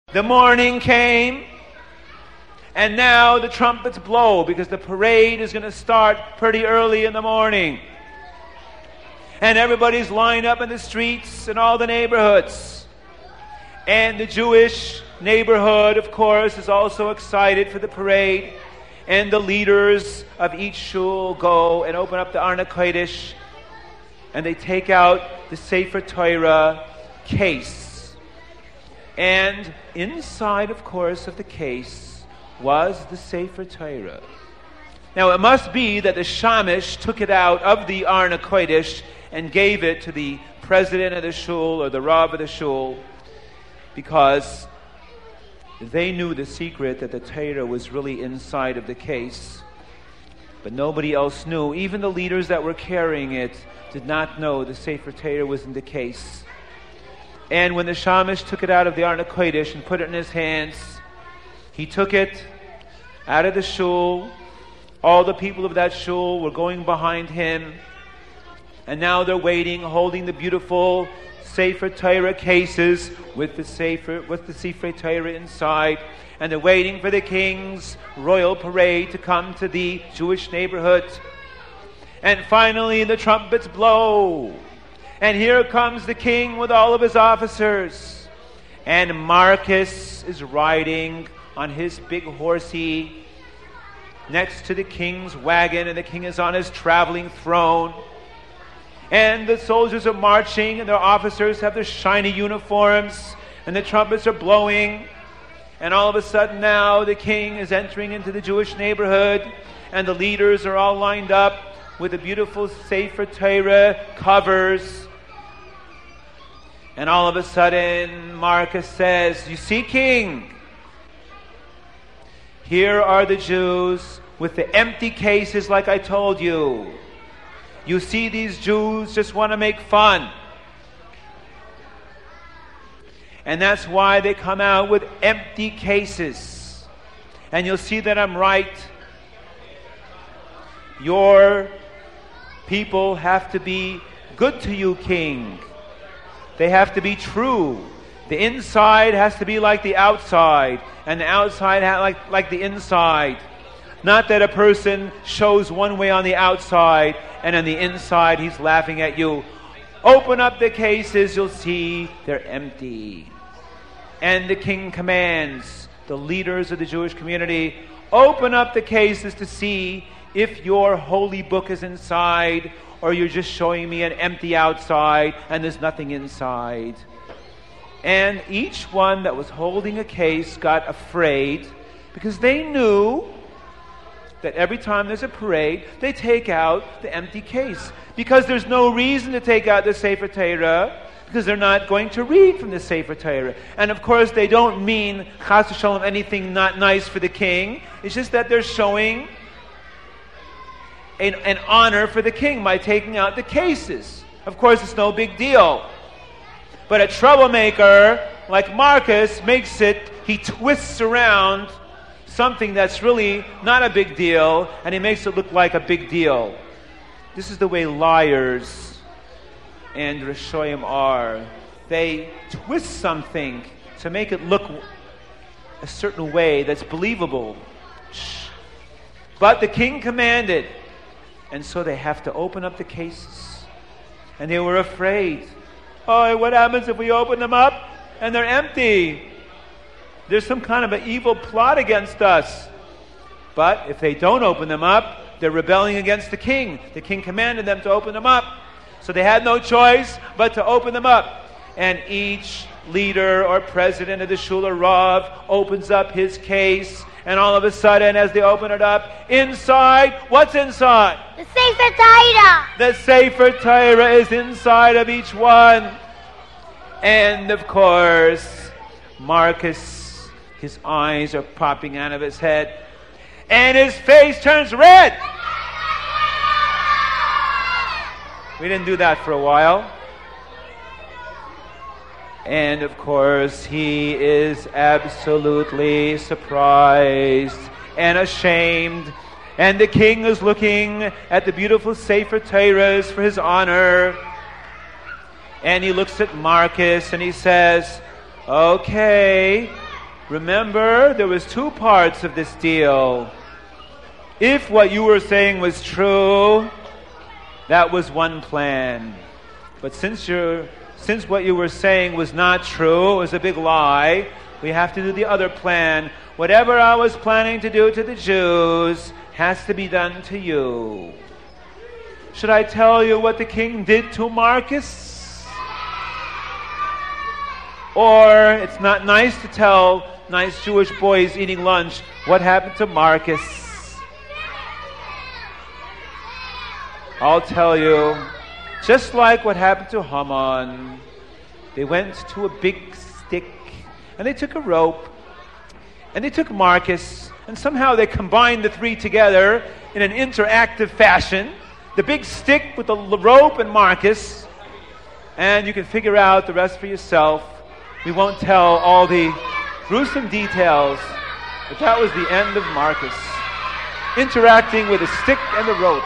The morning came, and now the trumpets blow because the parade is going to start pretty early in the morning. And everybody's lined up in the streets in all the neighborhoods. And the Jewish neighborhood, of course, is also excited for the parade. And the leaders of each shul go and open up the Arna Kodesh, and they take out the Sefer Torah case. And inside, of course, of the case was the Sefer Torah. Now, it must be that the Shamish took it out of the Arna Kodesh and gave it to the president of the shul or the Rav of the shul, because they knew the secret that the Torah was really inside of the case. But nobody else knew. Even the leaders that were carrying it did not know the Sefer Torah was in the case. And when the Shamish took it out of the Arna Kodesh and put it in his hands, he took it out of the shul. All the people of that shul were going behind him. And now they're waiting, holding the beautiful Sefer Torah cases with the Sefer Torah inside. And they're waiting for the king's royal parade to come to the Jewish neighborhood. And finally the trumpets blow. And here comes the king with all of his officers. And Marcus is riding on his big horsey next to the king's wagon, and the king is on his traveling throne. And the soldiers are marching, and their officers have their shiny uniforms, and the trumpets are blowing. And all of a sudden now the king is entering into the Jewish neighborhood, and the leaders are all lined up with the beautiful Sefer Torah covers. And all of a sudden, Marcus says, "You see, king, here are the Jews with the empty cases like I told you. You see, these Jews just want to make fun. And that's why they come out with empty cases. And you'll see that I'm right. Your people have to be good to you, king. They have to be true. The inside has to be like the outside, and the outside like the inside. Not that a person shows one way on the outside, and on the inside he's laughing at you. Open up the cases, you'll see they're empty." And the king commands the leaders of the Jewish community, open up the cases to see if your holy book is inside, or you're just showing me an empty outside and there's nothing inside. And each one that was holding a case got afraid, because they knew that every time there's a parade, they take out the empty case. Because there's no reason to take out the Sefer Torah, because they're not going to read from the Sefer Torah. And of course they don't mean, chas v'shalom, anything not nice for the king. It's just that they're showing an honor for the king by taking out the cases. Of course, it's no big deal. But a troublemaker like Marcus makes it, he twists around something that's really not a big deal, and he makes it look like a big deal. This is the way liars and Rishoyim are. They twist something to make it look a certain way that's believable. But the king commanded, and so they have to open up the cases. And they were afraid. Oh, what happens if we open them up and they're empty? There's some kind of an evil plot against us. But if they don't open them up, they're rebelling against the king. The king commanded them to open them up. So they had no choice but to open them up. And each leader or president of the Shul or Rav opens up his case. And all of a sudden, as they open it up, inside, what's inside? The Sefer Torah. The Sefer Torah is inside of each one. And of course, Marcus, his eyes are popping out of his head, and his face turns red. We didn't do that for a while. And of course, he is absolutely surprised and ashamed. And the king is looking at the beautiful Sefer Torahs for his honor. And he looks at Marcus and he says, "Okay, Remember, there was two parts of this deal. If what you were saying was true, that was one plan. But since what you were saying was not true, it was a big lie, we have to do the other plan. Whatever I was planning to do to the Jews has to be done to you. Should I tell you what the king did to Marcus? Or it's not nice to tell nice Jewish boys eating lunch what happened to Marcus? I'll tell you, just like what happened to Haman. They went to a big stick, and they took a rope, and they took Marcus, and somehow they combined the three together in an interactive fashion. The big stick with the rope and Marcus, and you can figure out the rest for yourself. We won't tell all the gruesome details, but that was the end of Marcus, interacting with a stick and the rope.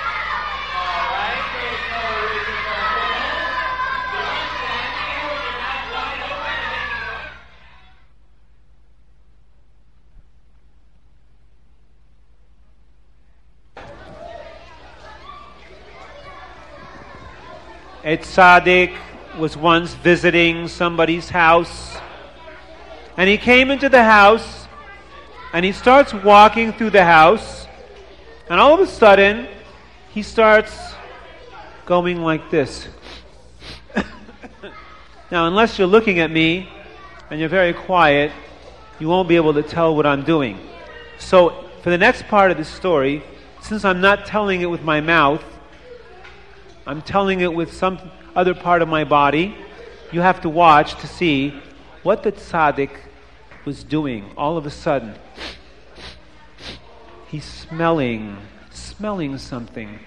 A tzaddik was once visiting somebody's house, and he came into the house, and he starts walking through the house, and all of a sudden, he starts going like this. Now, unless you're looking at me, and you're very quiet, you won't be able to tell what I'm doing. So, for the next part of the story, since I'm not telling it with my mouth, I'm telling it with some other part of my body, you have to watch to see what the tzaddik was doing. All of a sudden, he's smelling something.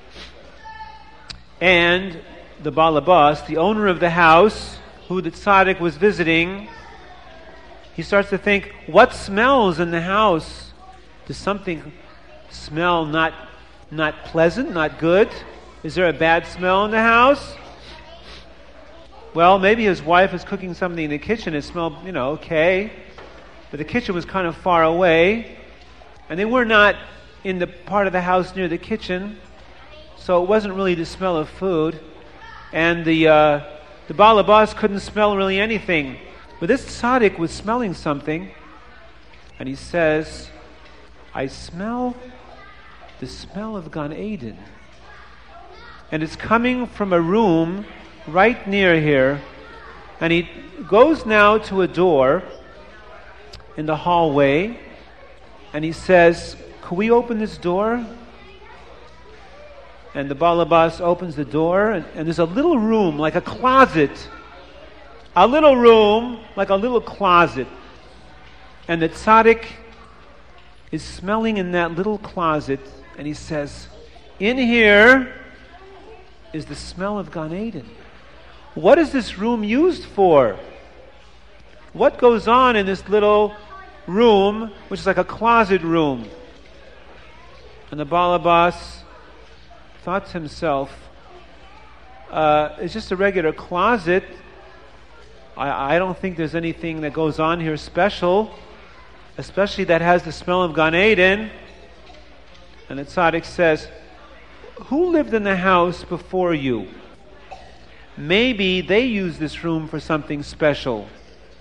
And the balabas, the owner of the house, who the tzaddik was visiting, he starts to think, what smells in the house? Does something smell not pleasant, not good? Is there a bad smell in the house? Well, maybe his wife is cooking something in the kitchen. It smelled, okay. But the kitchen was kind of far away. And they were not in the part of the house near the kitchen. So it wasn't really the smell of food. And the balabas couldn't smell really anything. But this tzaddik was smelling something. And he says, I smell the smell of Gan Eden. And it's coming from a room right near here. And he goes now to a door in the hallway. And he says, could we open this door? And the balabas opens the door. And there's a little room, like a closet. A little room, like a little closet. And the tzaddik is smelling in that little closet. And he says, in here is the smell of Gan Eden. What is this room used for? What goes on in this little room, which is like a closet room? And the balabas thought to himself, it's just a regular closet. I don't think there's anything that goes on here special, especially that has the smell of Gan Eden. And the tzaddik says, who lived in the house before you? Maybe they used this room for something special.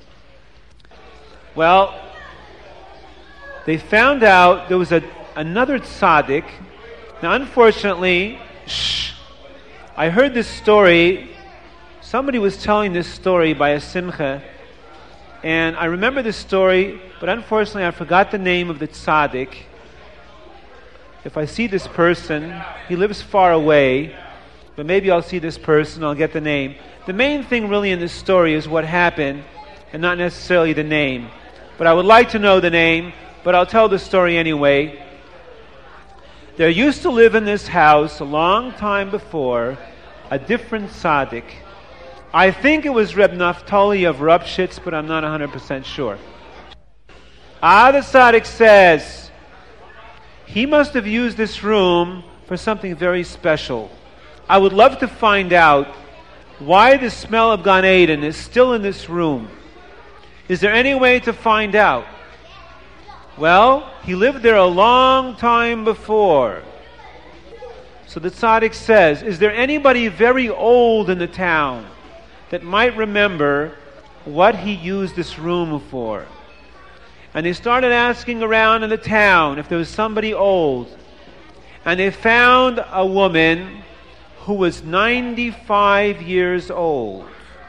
Well, they found out there was another tzaddik. Now, unfortunately, I heard this story. Somebody was telling this story by a simcha, and I remember this story, but unfortunately I forgot the name of the tzaddik. If I see this person, he lives far away, but maybe I'll see this person, I'll get the name. The main thing really in this story is what happened, and not necessarily the name. But I would like to know the name, but I'll tell the story anyway. There used to live in this house a long time before a different tzaddik. I think it was Reb Naftali of Rupshitz, but I'm not 100% sure. The tzaddik says, he must have used this room for something very special. I would love to find out why the smell of Gan Eden is still in this room. Is there any way to find out? Well, he lived there a long time before. So the tzaddik says, is there anybody very old in the town that might remember what he used this room for? And they started asking around in the town if there was somebody old. And they found a woman who was 95 years old.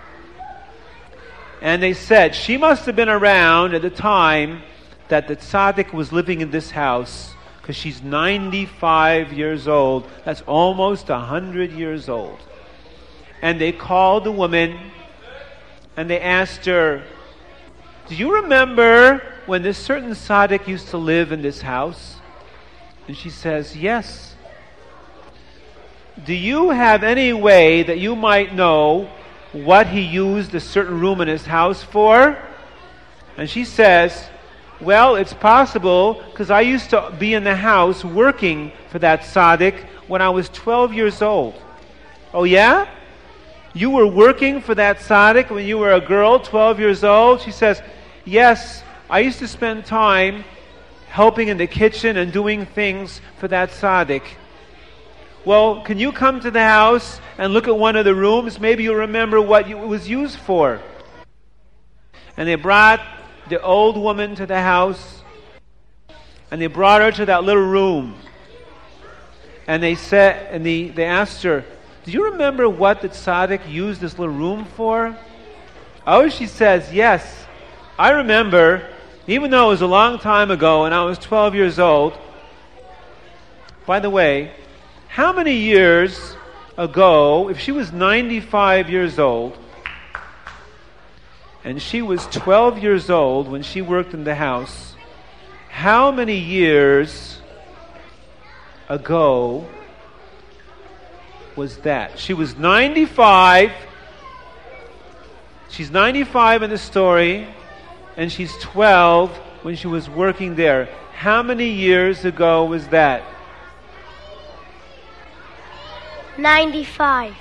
And they said she must have been around at the time that the tzaddik was living in this house, because she's 95 years old. That's almost 100 years old. And they called the woman and they asked her, do you remember when this certain tzaddik used to live in this house? And she says, yes. Do you have any way that you might know what he used a certain room in his house for? And she says, well, it's possible, because I used to be in the house working for that tzaddik when I was 12 years old. Oh yeah? You were working for that tzaddik when you were a girl, 12 years old? She says, yes, I used to spend time helping in the kitchen and doing things for that tzaddik. Well, can you come to the house and look at one of the rooms? Maybe you'll remember what it was used for. And they brought the old woman to the house, and they brought her to that little room. And they said, and they asked her, do you remember what the tzaddik used this little room for? Oh, she says, yes, I remember, even though it was a long time ago and I was 12 years old. By the way, how many years ago, if she was 95 years old, and she was 12 years old when she worked in the house, how many years ago was that? She was 95. She's 95 in the story, and she's 12 when she was working there. How many years ago was that? 95.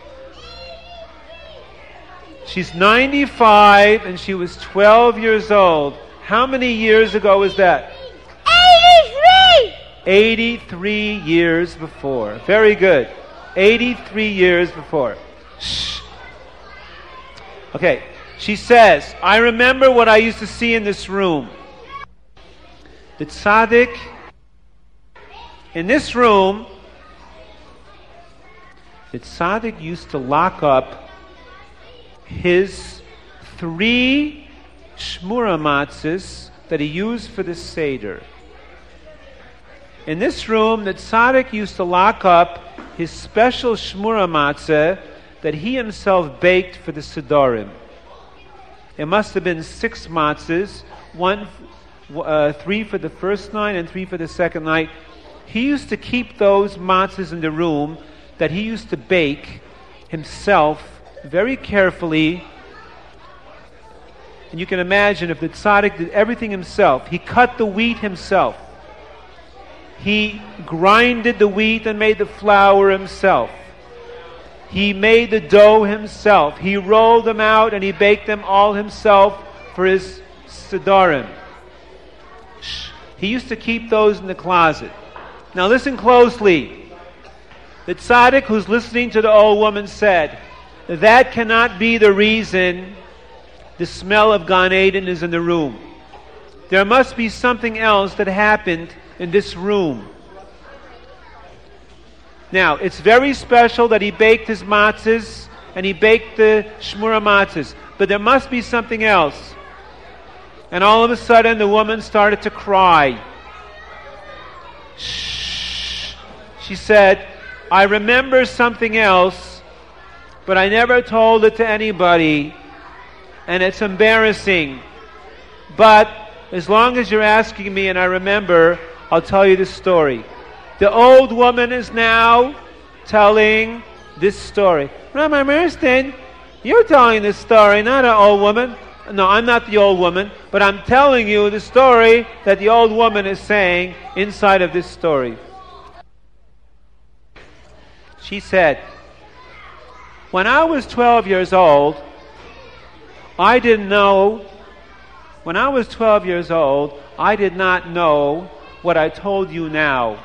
She's 95 and she was 12 years old. How many years ago was that? 83! 83 years before. Very good. 83 years before. Shh. Okay. She says, I remember what I used to see in this room. The tzaddik in this room, the tzaddik used to lock up his 3 shmura matzahs that he used for the Seder. In this room, the tzaddik used to lock up his special shmura matzah that he himself baked for the Sidorim. It must have been 6 matzahs, 3 for the first night and 3 for the second night. He used to keep those matzahs in the room that he used to bake himself very carefully. And you can imagine if the tzaddik did everything himself. He cut the wheat himself. He grinded the wheat and made the flour himself. He made the dough himself. He rolled them out and he baked them all himself for his Sidorim. He used to keep those in the closet. Now listen closely. The tzaddik who's listening to the old woman said, that cannot be the reason the smell of Gan Eden is in the room. There must be something else that happened in this room. Now, it's very special that he baked his matzahs and he baked the shmura matzahs, but there must be something else. And all of a sudden, the woman started to cry. Shh. She said, I remember something else, but I never told it to anybody, and it's embarrassing. But as long as you're asking me and I remember, I'll tell you this story. The old woman is now telling this story. Rabbi Merston, you're telling this story, not an old woman. No, I'm not the old woman, but I'm telling you the story that the old woman is saying inside of this story. She said, when I was 12 years old, I didn't know When I was 12 years old, I did not know what I told you now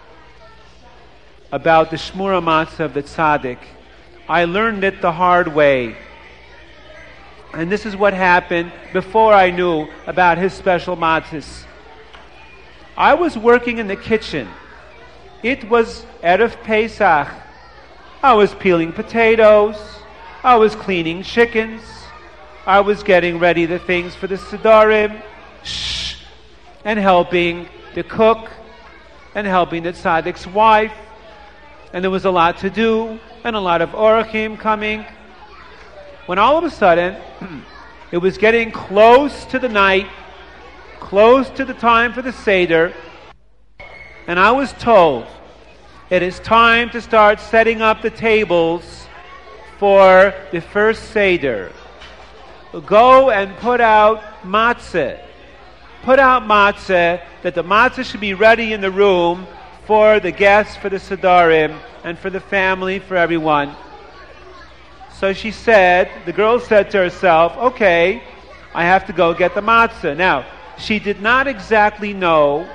about the Shmura Matzah of the Tzaddik. I learned it the hard way. And this is what happened before I knew about his special matzahs. I was working in the kitchen. It was Erev Pesach. I was peeling potatoes. I was cleaning chickens. I was getting ready the things for the Sidarim. And helping the cook. And helping the Tzaddik's wife. And there was a lot to do. And a lot of orachim coming. When all of a sudden, it was getting close to the night, close to the time for the Seder, and I was told it is time to start setting up the tables for the first Seder. Go and put out matzah. Put out matzah, that the matzah should be ready in the room for the guests, for the Sidarim, and for the family, for everyone. So she said, the girl said to herself, okay, I have to go get the matzah. Now, she did not exactly know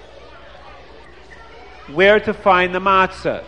where to find the matzah.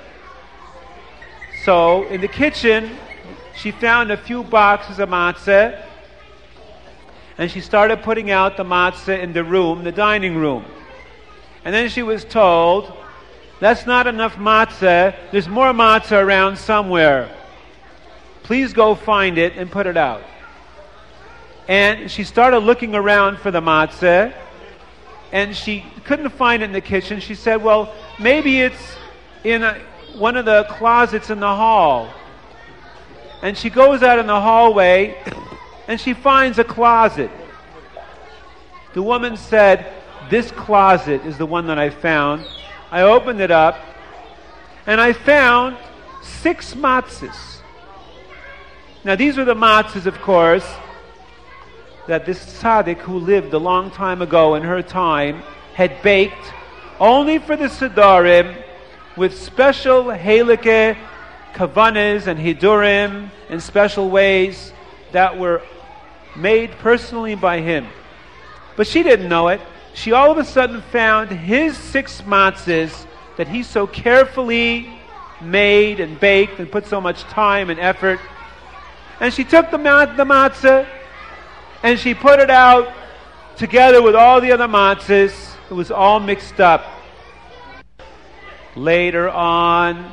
So, in the kitchen, she found a few boxes of matzah, and she started putting out the matzah in the room, the dining room. And then she was told, that's not enough matzah, there's more matzah around somewhere. Please go find it and put it out. And she started looking around for the matzah, and she couldn't find it in the kitchen. She said, well, maybe it's in one of the closets in the hall. And she goes out in the hallway, and she finds a closet. The woman said, this closet is the one that I found. I opened it up, and I found 6 matzahs. Now, these were the matzahs, of course, that this tzaddik who lived a long time ago in her time had baked only for the Sidarim with special halakha, kavanas, and hidurim in special ways that were made personally by him. But she didn't know it. She all of a sudden found his 6 matzahs that he so carefully made and baked and put so much time and effort. And she took the matzah and she put it out together with all the other matzahs. It was all mixed up. Later on,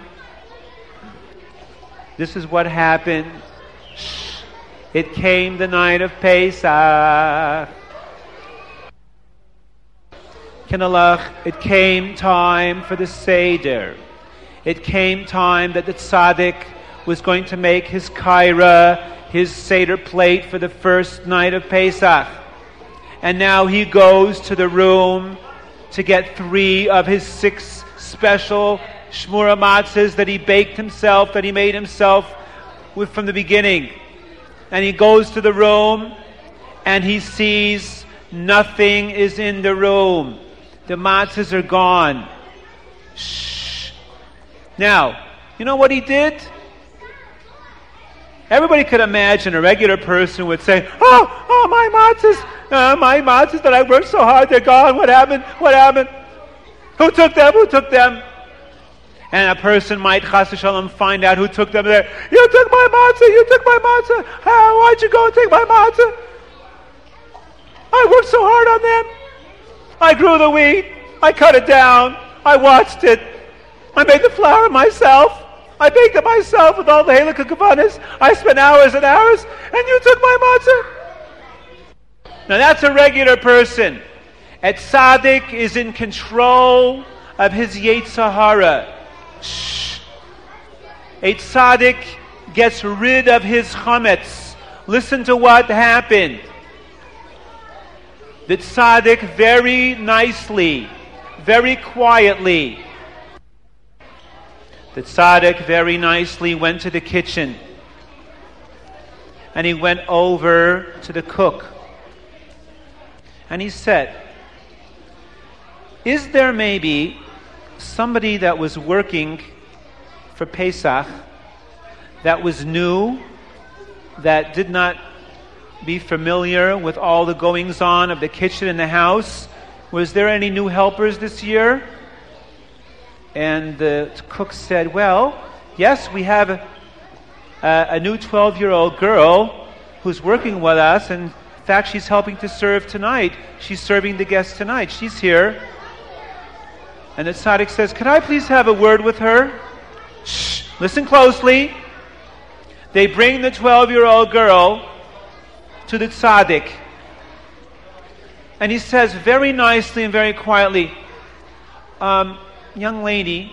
this is what happened. It came the night of Pesach. Kinalach, it came time for the Seder. It came time that the tzaddik was going to make his kaira, his Seder plate for the first night of Pesach. And now he goes to the room to get 3 of his 6 special shmura matzahs that he baked himself, that he made himself with from the beginning. And he goes to the room and he sees nothing is in the room. The matzahs are gone. Shh. Now, you know what he did? Everybody could imagine a regular person would say, oh, my matzahs that I worked so hard, they're gone. What happened? Who took them? And a person might, chas v'shalom, find out who took them there. You took my matzah. Why'd you go and take my matzah? I worked so hard on them. I grew the wheat. I cut it down. I watched it. I made the flour myself. I baked it myself with all the halakha kavanas. I spent hours and hours, and you took my matzah. Now that's a regular person. A tzaddik is in control of his yetzer hara. Shh. A tzaddik gets rid of his chametz. Listen to what happened. The tzaddik very nicely, very quietly, the tzaddik very nicely went to the kitchen and he went over to the cook and he said, is there maybe somebody that was working for Pesach that was new, that did not be familiar with all the goings-on of the kitchen and the house. Was there any new helpers this year? And the cook said, well, yes, we have a new 12-year-old girl who's working with us, and in fact, she's helping to serve tonight. She's serving the guests tonight. She's here. And the tzaddik says, could I please have a word with her? Shh, listen closely. They bring the 12-year-old girl to the tzaddik. And he says very nicely and very quietly, young lady,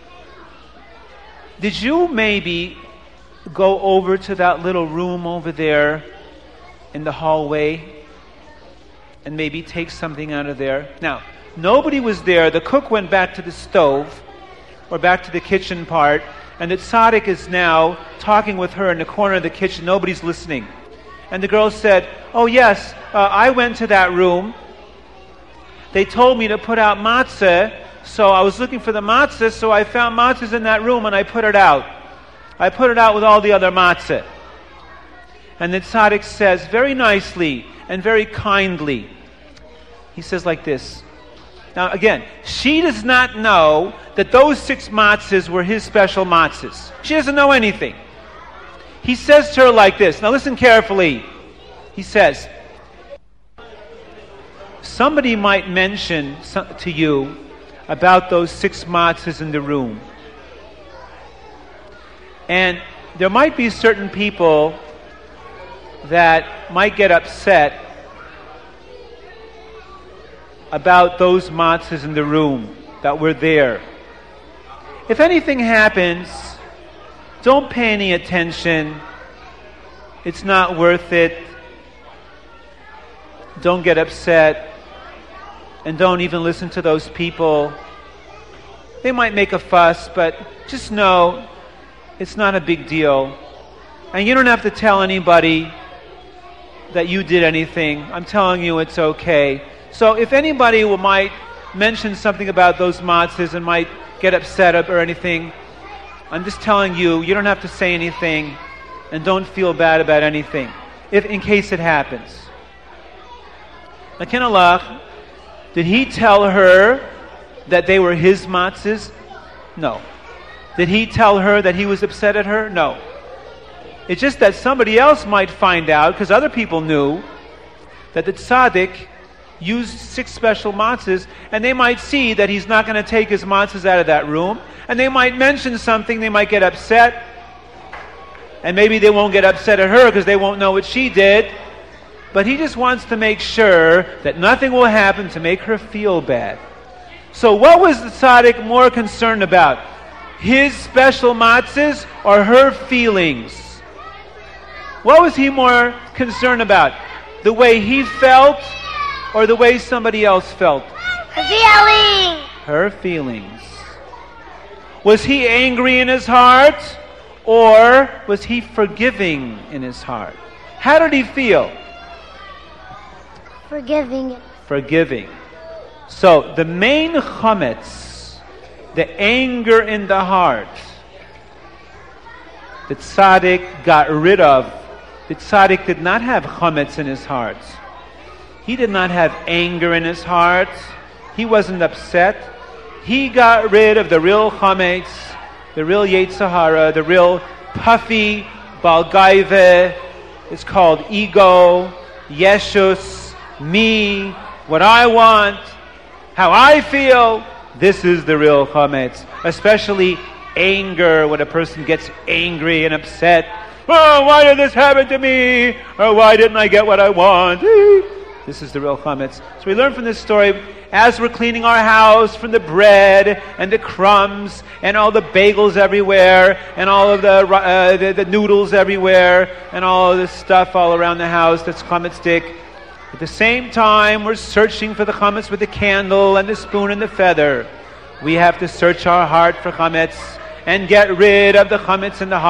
did you maybe go over to that little room over there in the hallway and maybe take something out of there? Now, nobody was there. The cook went back to the stove or back to the kitchen part, and the tzaddik is now talking with her in the corner of the kitchen. Nobody's listening. And the girl said, oh yes, I went to that room. They told me to put out matzah, so I was looking for the matzah, so I found matzahs in that room and I put it out. I put it out with all the other matzah. And the tzaddik says very nicely and very kindly, he says like this. Now again, she does not know that those 6 matzahs were his special matzahs. She doesn't know anything. He says to her like this. Now listen carefully. He says, somebody might mention to you about those 6 matzahs in the room. And there might be certain people that might get upset about those matzahs in the room that were there. If anything happens, don't pay any attention. It's not worth it. Don't get upset. And don't even listen to those people. They might make a fuss, but just know it's not a big deal. And you don't have to tell anybody that you did anything. I'm telling you it's okay. So if anybody might mention something about those matzahs and might get upset or anything, I'm just telling you, you don't have to say anything and don't feel bad about anything, in case it happens. Now, Kinalach, did he tell her that they were his matzahs? No. Did he tell her that he was upset at her? No. It's just that somebody else might find out, because other people knew, that the tzaddik used 6 special matzahs, and they might see that he's not going to take his matzahs out of that room, and they might mention something, they might get upset, and maybe they won't get upset at her because they won't know what she did, but he just wants to make sure that nothing will happen to make her feel bad. So what was the tzaddik more concerned about? His special matzahs or her feelings? What was he more concerned about? The way he felt or the way somebody else felt? Feeling. Her feelings. Was he angry in his heart or was he forgiving in his heart? How did he feel? Forgiving. Forgiving. So the main chametz, the anger in the heart, the tzaddik got rid of. The tzaddik did not have chametz in his heart. He did not have anger in his heart. He wasn't upset. He got rid of the real chametz, the real yetzer hara, the real puffy, balgaive. It's called ego, yeshus, me, what I want, how I feel. This is the real chametz. Especially anger, when a person gets angry and upset. Oh, why did this happen to me? Or why didn't I get what I want? This is the real chametz. So we learn from this story, as we're cleaning our house from the bread and the crumbs and all the bagels everywhere and all of the noodles everywhere and all of this stuff all around the house that's chametz-dik. At the same time, we're searching for the chametz with the candle and the spoon and the feather. We have to search our heart for chametz and get rid of the chametz in the heart.